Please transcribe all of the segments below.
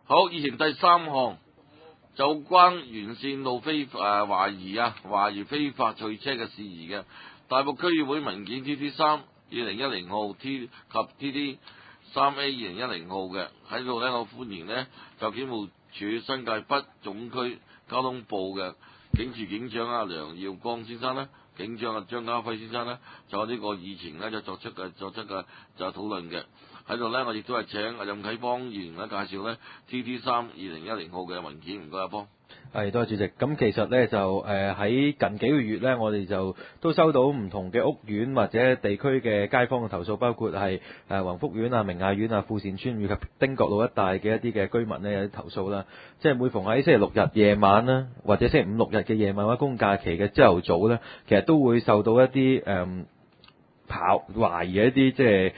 好，以前第三項就關沿線路懷疑非法賽車嘅事宜嘅，大埔區議會文件 TT3/2010 號 T 及 TT3A/2010 號嘅喺度呢，我歡迎呢就警務處新界北總區交通部嘅警署警長梁耀光先生呢，警長張家輝先生呢，就呢個議程呢就作出嘅就討論嘅。喺度呢，我亦都係請任啟邦議員咧介紹呢 TT3/2010 號嘅文件，唔該阿邦。 係，多謝主席。咁其實咧就喺近幾個月咧，我哋就都收到唔同嘅屋苑或者地區嘅街坊嘅投訴，包括係宏福苑啊、明雅苑啊、富善村以及汀角路一帶嘅一啲嘅居民咧有啲投訴啦。即係每逢喺星期六日夜晚啦，或者星期五六日嘅夜晚或者公假期嘅朝頭早咧，其實都會受到一啲懷疑一啲即係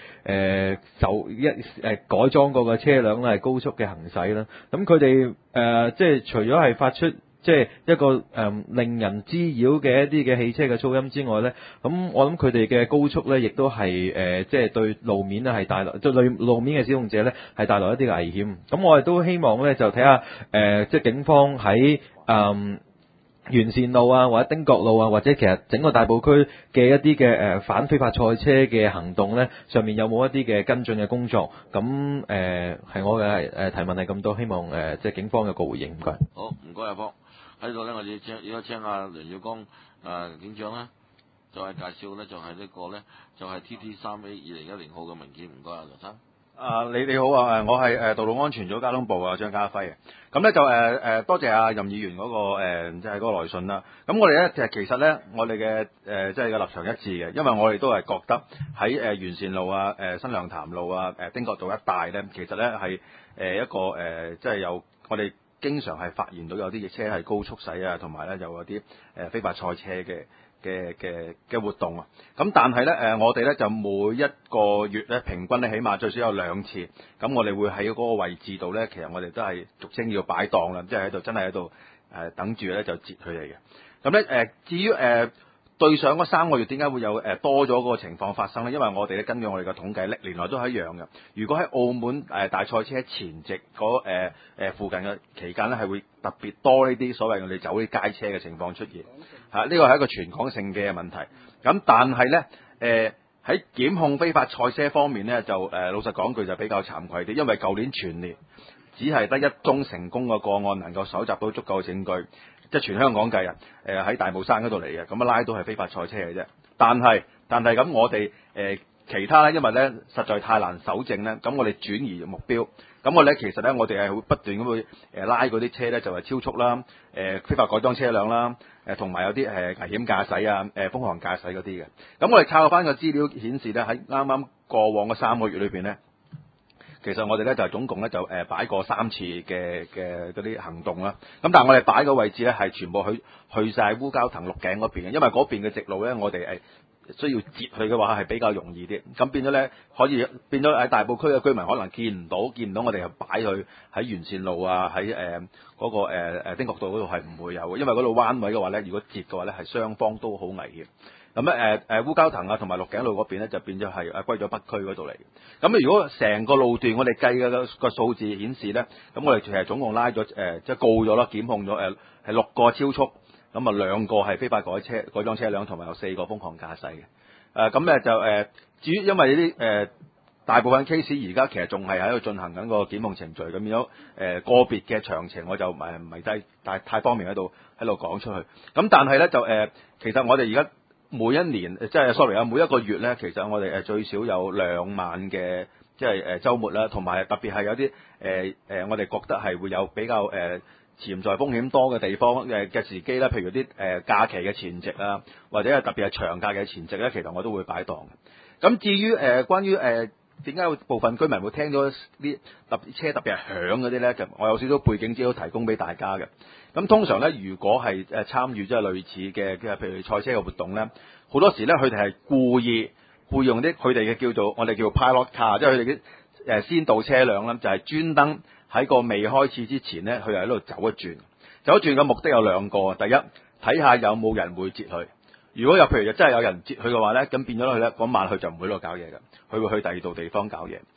改裝過嘅車輛咧係高速嘅行駛啦。咁佢哋即係除咗係發出即係一個令人滋擾嘅一啲嘅汽車嘅噪音之外咧，咁我諗佢哋嘅高速咧亦都係即係對路面咧係帶來對路面嘅使用者咧係帶來一啲嘅危險。咁我哋都希望咧就睇下即係警方喺沿線路啊，或者汀角路啊，或者其實整個大埔區嘅一啲嘅反非法賽車嘅行動咧，上面有冇一啲嘅跟進嘅工作？咁係我嘅提問係咁多，希望即係警方有個回應，唔該。 好，唔該阿邦。喺度咧，我哋請阿梁耀光警長咧，就係介紹咧，就係呢個咧，就係 TT3A/2010 號嘅文件，唔該阿梁生。 你好啊，我係道路安全組交通部啊張家輝。咁咧就多謝阿任議員嗰個即係嗰個來信啦。咁我哋咧其實咧，我哋嘅即係個立場一致嘅，因為我哋都係覺得喺沿線路啊、新娘潭路啊、汀角道一帶咧，其實咧係一個即係有我哋經常係發現到有啲車係高速駛啊，同埋咧有啲非法賽車嘅活動啊，咁但係咧我哋咧就每一個月咧平均咧起碼最少有2次，咁我哋會喺嗰個位置度咧，其實我哋都係俗稱要擺檔啦，即係喺度真係喺度等住咧就截佢哋嘅。咁咧至於對上嗰3個月點解會有多咗嗰個情況發生咧？因為我哋咧根據我哋嘅統計歷年來都係一樣嘅。如果喺澳門大賽車前夕嗰附近嘅期間咧，係會特別多呢啲所謂我哋走啲街車嘅情況出現。呢個係一個全港性嘅問題。咁但係咧喺檢控非法賽車方面咧，就老實講句就比較慚愧啲，因為舊年全年只係得1宗成功嘅個案能夠搜集到足夠證據。即係全香港計啊，喺大帽山嗰度嚟嘅，咁拉到係非法賽車嘅啫。但係咁我哋其他咧，因為咧實在太難搜證咧，咁我哋轉移目標。咁我咧其實咧，我哋係會不斷咁去拉嗰啲車咧，就係超速啦，非法改裝車輛啦，同埋有啲危險駕駛啊，瘋狂駕駛嗰啲嘅。咁我哋靠翻個資料顯示咧，喺啱啱過往嗰3個月裏邊咧。其實我哋咧就總共咧就擺過3次嘅嗰啲行動啦。咁但係我哋擺個位置咧係全部去晒烏蛟騰鹿頸嗰邊嘅，因為嗰邊嘅直路咧我哋需要截去嘅話係比較容易啲。咁變咗咧可以變咗喺大埔區嘅居民可能見唔到我哋又擺去喺沿線路啊，喺嗰個汀角道嗰度係唔會有嘅，因為嗰度彎位嘅話咧，如果截嘅話咧係雙方都好危險。咁咧烏蛟騰啊同埋鹿頸路嗰邊咧就變咗係歸咗北區嗰度嚟。咁如果成個路段我哋計嘅個數字顯示咧，咁我哋其實總共拉咗即係告咗啦，檢控咗係6個超速，咁啊2個係非法改裝車輛，同埋有4個瘋狂駕駛嘅。咁咧就至於因為呢啲大部分 case 而家其實仲係喺度進行緊個檢控程序，咁變咗個別嘅詳情我就唔係太方便喺度講出去。咁但係咧就其實我哋而家每一年即係 sorry 啊，每一個月咧，其實我哋最少有2晚嘅即係週末啦，同埋特別係有啲我哋覺得係會有比較潛在風險多嘅地方嘅時機啦，譬如啲假期嘅前夕啊，或者係特別係長假嘅前夕咧，其實我都會擺檔嘅。咁至於關於點解部分居民會聽到啲車特別係響嗰啲咧？我有少少背景資料提供俾大家嘅。咁通常咧，如果係參與即係類似嘅譬如賽車嘅活動咧，好多時咧佢哋係故意用啲佢哋嘅我哋叫 pilot car， 即係佢哋啲先導車輛啦，就係專登喺個未開始之前咧，佢哋喺度走一轉。走一轉嘅目的有2個，第一睇下有冇人會截佢。如果譬如真係有人截佢嘅話咧，咁變咗佢咧嗰晚佢就唔會喺度搞嘢嘅，佢會去第2度地方搞嘢。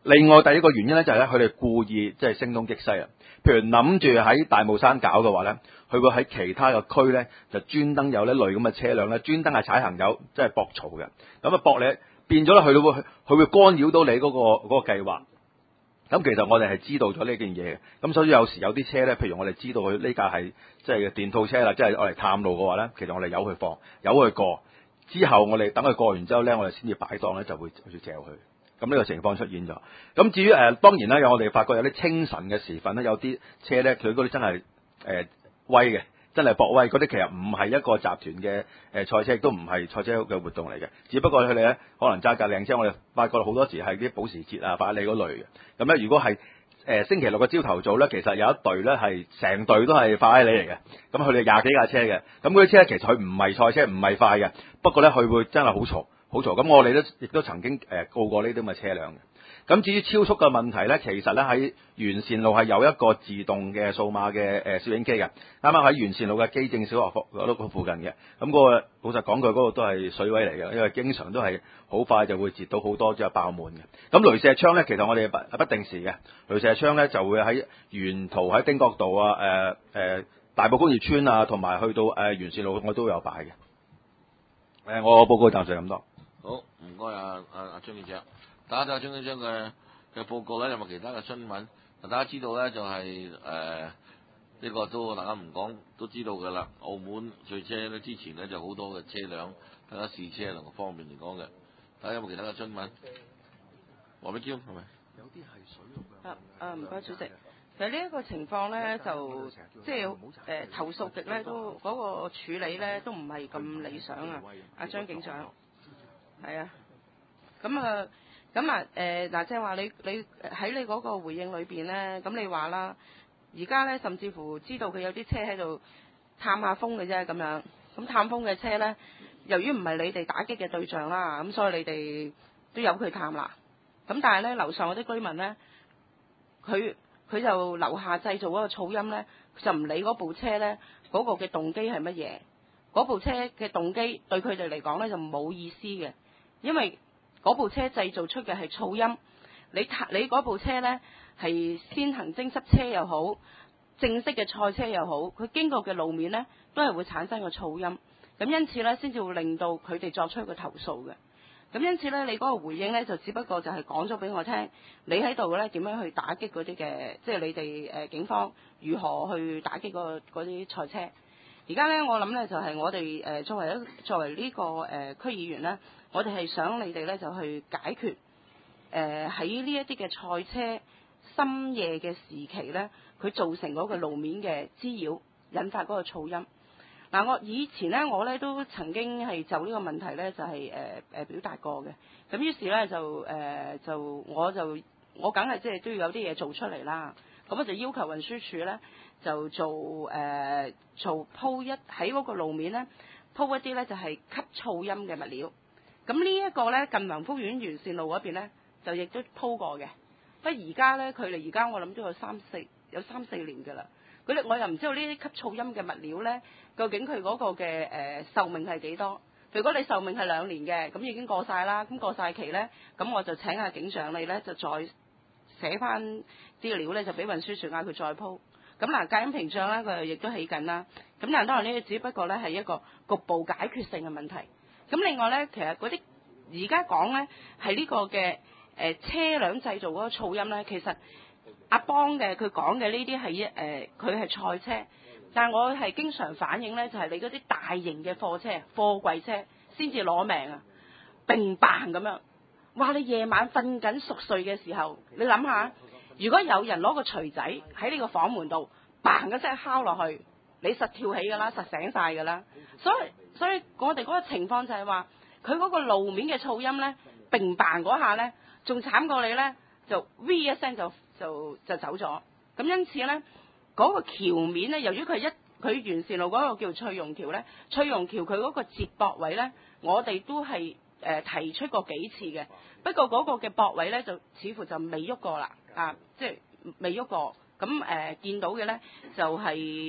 另外第二個原因咧就係咧，佢哋故意即係聲東擊西啊。譬如諗住喺大帽山搞嘅話咧，佢會喺其他嘅區咧就專登有呢類咁嘅車輛咧，專登係踩行友，即係搏嘈嘅。咁啊搏你變咗咧，佢會干擾到你嗰個計劃。咁其實我哋係知道咗呢件嘢嘅，咁所以有時有啲車咧，譬如我哋知道佢呢架係即係電套車啦，即係我嚟探路嘅話咧，其實我哋由佢放，由佢過，之後我哋等佢過完之後咧，我哋先至擺檔咧，就會借佢。咁呢個情況出現咗。咁至於當然啦，我哋發覺有啲清晨嘅時分咧，有啲車咧，佢嗰啲真係威嘅。真係搏威嗰啲，其實唔係一個集團嘅賽車，亦都唔係賽車嘅活動嚟嘅。只不過佢哋咧可能揸架靚車，我哋發覺好多時係啲保時捷啊、法拉利嗰類嘅。咁咧，如果係星期六嘅朝頭早咧，其實有一隊咧係成隊都係法拉利嚟嘅。咁佢哋廿幾架車嘅。咁嗰啲車其實佢唔係賽車，唔係快嘅。不過咧，佢會真係好嘈，好嘈。咁我哋亦都曾經告過呢啲咁嘅車輛嘅。咁至於超速嘅問題咧，其實咧喺沿線路係有一個自動嘅數碼嘅攝影機嘅，啱啱喺沿線路嘅基正小學嗰度附近嘅。咁嗰個老實講句，嗰個都係水位嚟嘅，因為經常都係好快就會截到好多，即係爆滿嘅。咁鐳射槍咧，其實我哋不定時嘅鐳射槍咧，就會喺沿途喺丁角道啊、大埔工業村啊，同埋去到沿線路我都有擺嘅。我報告暫時咁多。 好，唔該阿張記者。大家睇下張記者嘅報告咧，有冇其他嘅新聞？大家知道咧，就係呢個都大家唔講都知道㗎啦。澳門賽車咧之前咧就好多嘅車輛，大家試車能夠方面嚟講嘅。大家有冇其他嘅新聞？黃美嬌係咪？ 有啲係水陸唔該主席。其實呢一個情況咧，就即係投訴極咧，都嗰個處理咧都唔係咁理想啊！阿張警長，係啊，嗱，即係話你喺你嗰個回應裏邊咧，咁你話啦，而家咧甚至乎知道佢有啲車喺度探下風嘅啫，咁樣，咁探風嘅車咧，由於唔係你哋打擊嘅對象啦，咁所以你哋都由佢探啦。咁但係咧，樓上嗰啲居民咧，佢就樓下製造嗰個噪音咧，就唔理嗰部車咧嗰個嘅動機係乜嘢，嗰部車嘅動機對佢哋嚟講咧就冇意思嘅，因為嗰部車製造出嘅係噪音，你嗰部車呢係先行徵濕車又好，正式嘅賽車又好，佢經過嘅路面呢都係會產生個噪音，咁因此呢，先至會令到佢哋作出一個投訴嘅。咁因此呢，你嗰個回應呢，就只不過就係講咗俾我聽，你喺度呢點樣去打擊嗰啲嘅，即係你哋警方如何去打擊嗰啲賽車。而家呢，我諗呢就係我哋作為呢個區議員呢，我哋係想你哋呢就去解決喺呢一啲嘅賽車深夜嘅時期呢，佢造成嗰個路面嘅滋擾，引發嗰個噪音。嗱，我以前呢，我呢都曾經係就呢個問題呢，就係表達過嘅。咁於是呢，我梗係即係都要有啲嘢做出嚟啦。咁我就要求運輸署呢，就做鋪喺嗰個路面呢，鋪一啲呢就係吸噪音嘅物料。咁呢一個呢，近宏福苑沿線路嗰邊呢，就亦都鋪過嘅。不過而家呢，距離而家我諗都有三四年㗎啦。我又唔知道呢啲吸噪音嘅物料呢，究竟佢嗰個嘅壽命係幾多？如果你壽命係2年嘅，咁已經過晒啦。咁過晒期呢，咁我就請下警長你呢，就再寫翻啲料呢，就俾運輸署嗌佢再鋪。咁嗱，隔音屏障呢，佢亦都起緊啦。咁但係當然呢，只不過呢係一個局部解決性嘅問題。咁另外呢，其實嗰啲而家講呢係呢個嘅車輛製造嗰個噪音呢，其實阿邦嘅佢講嘅呢啲係佢係賽車，但係我係經常反映呢，就係你嗰啲大型嘅貨櫃車先至攞命啊！砰砰咁樣，哇！你夜晚瞓緊熟睡嘅時候，你諗下，如果有人攞個錘仔喺呢個房門度砰一聲敲落去，你實跳起㗎啦，實醒晒㗎啦。所以我哋嗰個情況就係話，佢嗰個路面嘅噪音呢，砰砰嗰下呢，仲慘過你呢，就 V 一聲就走咗。咁因此呢，嗰個橋面呢，由於佢沿線路嗰個叫翠榕橋呢，翠榕橋佢嗰個接駁位呢，我哋都係提出過幾次嘅。不過嗰個嘅駁位呢，就似乎就未喐過啦，即係未喐過。咁見到嘅呢，就係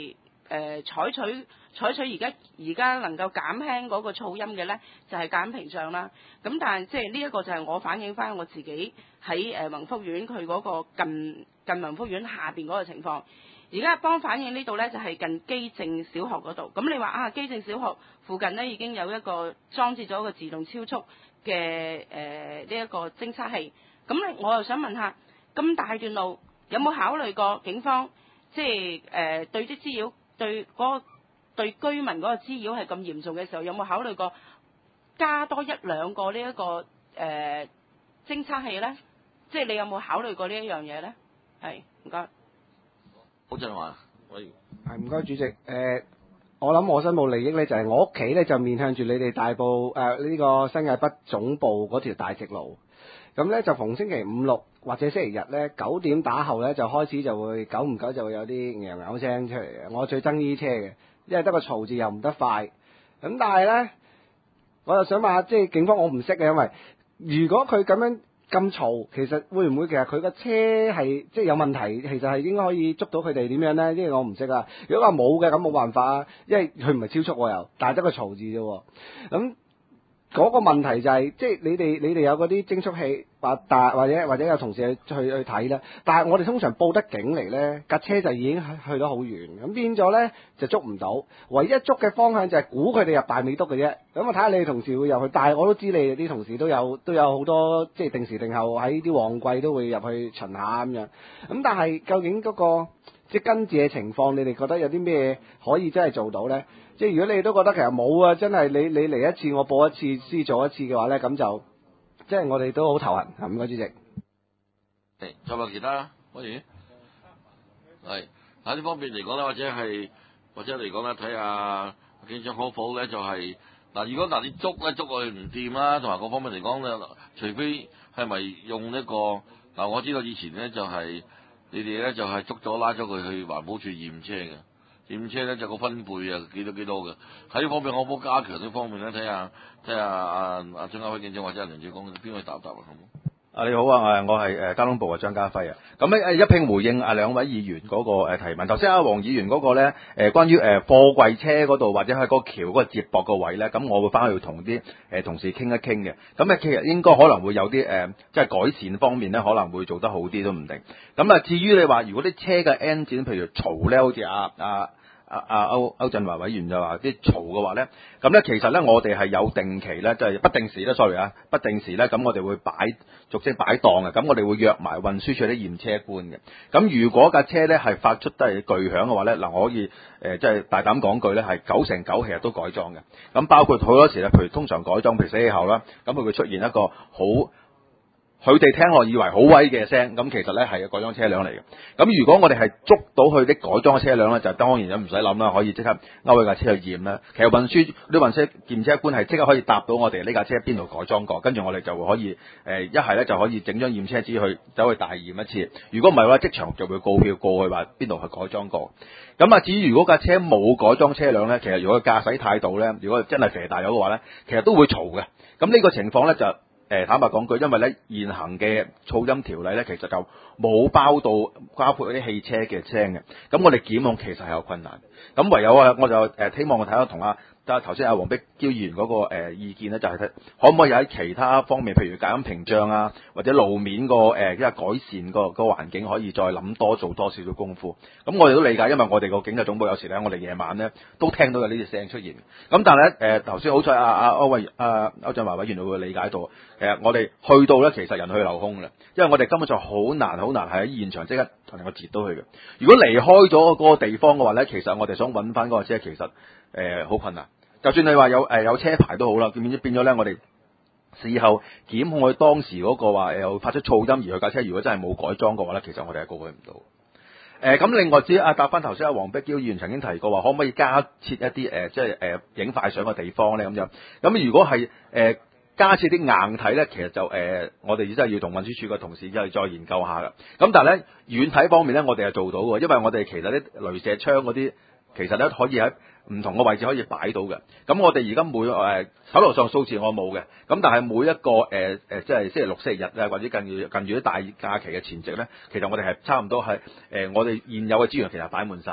採取而家能夠減輕嗰個噪音嘅咧，就係隔音屏障啦。咁但係即係呢一個就係我反映翻我自己喺宏福苑佢嗰個近宏福苑下邊嗰個情況。而家幫反映呢度咧就係近基正小學嗰度。咁你話基正小學附近咧已經有一個裝置咗一個自動超速嘅呢一個偵測器。咁咧我又想問下，咁大段路有冇考慮過警方即係對啲滋擾對居民嗰個滋擾係咁嚴重嘅時候，有冇考慮過加多1、2個呢一個偵測器咧？即係你有冇考慮過呢一樣嘢咧？係，唔該。 好正話，喂， 係唔該主席。我諗我申報利益咧，就係我屋企咧就面向住你哋大埔呢個新界北總部嗰條大直路。咁咧就逢星期5、6或者星期日咧9點打後咧就開始就會久唔久就會有啲牛牛聲出嚟嘅。我最憎呢啲車嘅，因為得個嘈字又唔得快。咁但係咧，我又想問下，即係警方我唔識嘅，因為如果佢咁樣咁嘈，其實會唔會其實佢個車係即係有問題？其實係應該可以捉到佢哋點樣咧？因為我唔識啊。如果話冇嘅，咁冇辦法啊，因為佢唔係超速又，但係得個嘈字啫。咁嗰個問題就係、即係你哋有嗰啲偵速器，或者有同事去睇啦。但係我哋通常報得警嚟咧，架車就已經去得好遠，咁變咗咧就捉唔到。唯一捉嘅方向就係估佢哋入大美督嘅啫。咁我睇下你哋同事會入去，但係我都知你哋啲同事都有好多即係定時定候喺啲旺季都會入去巡下咁樣。咁但係究竟嗰個即係跟住嘅情況，你哋覺得有啲咩可以真係做到咧？即係如果你哋都覺得其實冇啊，真係你嚟一次我報一次先做一次嘅話咧，咁就即係我哋都好頭痕。唔該主席。 再問其他可以？係喺呢方面嚟講咧，或者嚟講咧，睇下警長可否咧，就係、如果你捉佢唔掂啦，同埋各方面嚟講咧，除非係咪用一個我知道以前咧就係、你哋咧就係捉咗拉咗佢去環保署驗車嘅。驗車咧就個分貝啊幾多嘅，喺呢方面我冇加強呢方面咧，睇下張家輝警長或者梁志光邊個答啊，好冇？ 你好啊，我係交通部嘅張家輝啊。咁咧一併回應兩位議員嗰個提問。頭先黃議員嗰個咧關於貨櫃車嗰度或者喺個橋嗰個接駁個位咧，咁我會翻去同啲同事傾一傾嘅。咁其實應該可能會有啲即係改善方面咧，可能會做得好啲都唔定。咁至於你話如果啲車嘅 engine 譬如嘈咧，好似歐振華委員就話啲嘈嘅話咧，咁咧其實咧我哋係有定期咧，即係不定時咧 ，sorry 啊，不定時咧，咁我哋會逐即擺檔嘅，咁我哋會約埋運輸署啲驗車官嘅。咁如果架車咧係發出都係巨響嘅話咧，我可以即係大膽講句咧，係9成9其實都改裝嘅。咁包括好多時咧，譬如通常改裝，譬如死氣喉啦，咁佢會出現一個佢哋聽落以為好威嘅聲，咁其實咧係改裝車輛嚟嘅。咁如果我哋係捉到佢啲改裝嘅車輛咧，就當然就唔使諗啦，可以即刻勾佢架車去驗啦。其實運輸驗車官係即刻可以答到我哋呢架車邊度改裝過，跟住我哋就會可以一係咧就可以整張驗車紙去走去大驗一次。如果唔係嘅話，即場就會告票過去話邊度係改裝過。咁至於如果架車冇改裝車輛咧，其實如果駕駛態度咧，如果真係肥大咗嘅話咧，其實都會嘈嘅。咁呢個情況咧就坦白講句，因為咧現行嘅噪音條例咧，其實就冇包括嗰啲汽車嘅聲嘅，咁我哋檢控其實係有困難。咁唯有我就希望我睇下同頭先黃碧嬌議員嗰個意見咧，就係睇可唔可以喺其他方面，譬如隔音屏障啊，或者路面個改善個環境，可以再諗做多少少功夫。咁我哋都理解，因為我哋個警察總部有時咧，我哋夜晚咧都聽到有呢啲聲出現。咁但係咧頭先好彩歐振華委員會理解到，其實我哋去到咧，其實人去樓空啦，因為我哋根本就好難喺現場即刻同我截到佢嘅。如果離開咗嗰個地方嘅話咧，其實我哋想揾翻嗰個車，其實好困難。就算你話有車牌都好啦，變咗咧，我哋事後檢控佢當時嗰個話又發出噪音，而佢架車如果真係冇改裝嘅話咧，其實我哋係告佢唔到。咁另外答翻頭先黃碧嬌議員曾經提過話，可唔可以加設一啲即係影快相嘅地方咧咁樣？咁如果係加設啲硬體咧，其實就我哋真係要同運輸署嘅同事再研究下㗎。咁但係咧軟體方面咧，我哋係做到嘅，因為我哋其實啲雷射槍嗰啲其實咧可以喺唔同嘅位置可以擺到嘅。咁我哋而家手頭上數字我冇嘅，咁但係每一個即係星期六、星期日啊，或者近住啲大假期嘅前夕咧，其實我哋係差唔多係我哋現有嘅資源其實擺滿晒嘅。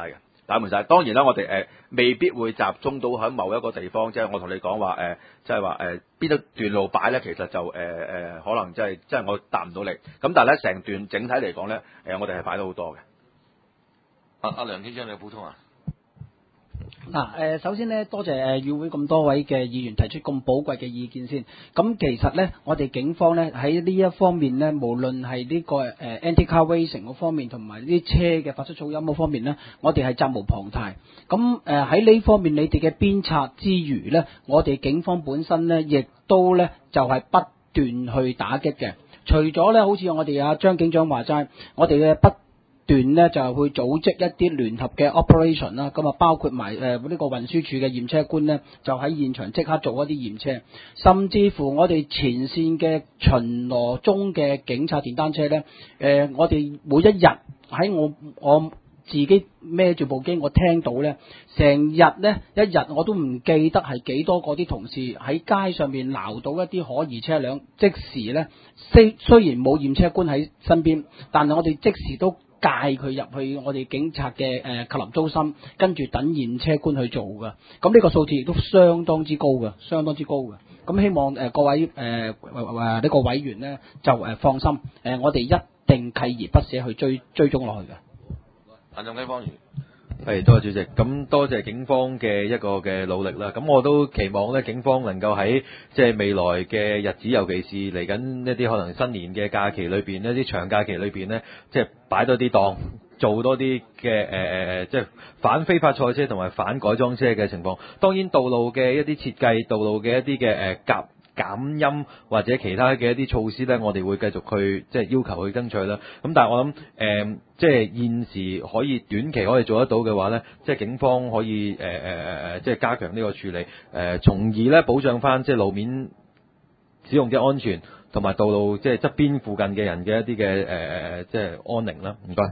打滿晒。當然啦，我哋未必會集中到喺某一個地方，即係我同你講話即係話邊一段路擺咧，其實就可能即係我答唔到你。咁但係咧，成段整體嚟講咧，我哋係擺咗好多嘅。 阿梁先生，你有補充啊？ 嗱，首先咧，多謝議會咁多位嘅議員提出咁寶貴嘅意見先。咁其實咧，我哋警方咧喺呢一方面咧，無論係呢個anti-car racing 嗰方面，同埋啲車嘅發出噪音嗰方面咧，我哋係責無旁貸。咁喺呢方面，你哋嘅鞭策之餘咧，我哋警方本身咧，亦都咧就係不斷去打擊嘅。除咗咧，好似我哋阿張警長話齋，我哋嘅不段呢就係會組織一啲聯合嘅 operation 啦，咁啊包括埋呢個運輸署嘅驗車官呢，就喺現場即刻做一啲驗車，甚至乎我哋前線嘅巡邏中嘅警察電單車呢，我哋每一日喺我自己孭住部機，我聽到呢成日呢一日我都唔記得係幾多個啲同事喺街上面撈到一啲可疑車輛，即時呢雖然冇驗車官喺身邊，但係我哋即時都介佢入去我哋警察嘅扣留中心，跟住等驗車官去做噶。咁呢個數字亦都相當之高嘅，相當之高嘅。咁希望各位呢個委員呢就放心，我哋一定鍥而不捨去追蹤落去嘅。 阿鄭繼芳議員。 係，多謝主席。咁多謝警方嘅一個嘅努力啦。咁我都期望咧，警方能夠喺即係未來嘅日子，尤其是嚟緊一啲可能新年嘅假期裏邊，一啲長假期裏邊呢，即係擺多啲檔，做多啲嘅即係反非法賽車同埋反改裝車嘅情況。當然，道路嘅一啲設計，道路嘅一啲嘅減音或者其他嘅一啲措施呢，我哋會繼續去即係要求去爭取啦。咁但係我諗即係現時可以短期可以做得到嘅話呢，即係警方可以即係加強呢個處理，從而呢保障翻即係路面使用嘅安全，同埋道路即係側邊附近嘅人嘅一啲嘅即係安寧啦。唔該。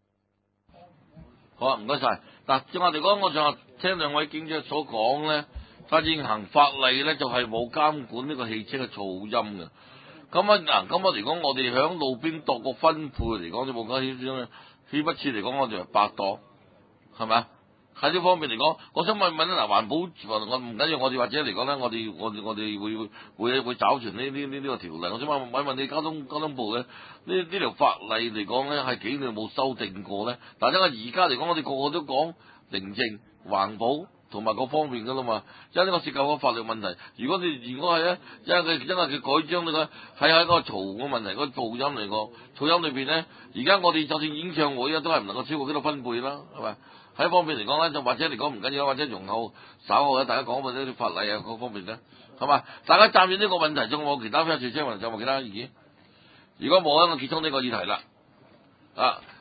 好啊，唔該晒。嗱，正我哋講，我就聽兩位警長所講咧，現行法例咧就係冇監管呢個汽車嘅噪音嘅。咁啊嗱，咁我嚟講，我哋響路邊度個分配嚟講，你冇講起先咧，豈不似嚟講，我哋係8檔，係咪啊？喺呢方面嚟講，我想問嗱，環保我唔緊要，我哋或者嚟講咧，我哋會找全呢個條例。我想問你交通部咧，呢條法例嚟講咧，係幾耐冇修訂過咧？但係因為而家嚟講，我哋個個都講寧靜環保同埋各方面噶啦嘛，因為呢個涉及個法律問題。如果係咧，因為佢改章呢個係喺個嘈嘅問題，個噪音嚟講，噪音裏邊咧，而家我哋就算演唱會啊，都係唔能夠超過幾多分貝啦，係咪？喺方面嚟講咧，就或者嚟講唔緊要，或者容後稍後咧，大家講下呢啲法例啊各方面咧，係嘛？大家站住呢個問題，仲有冇其他非常車或者有冇其他意見？如果冇咧，我結束呢個議題啦。啊！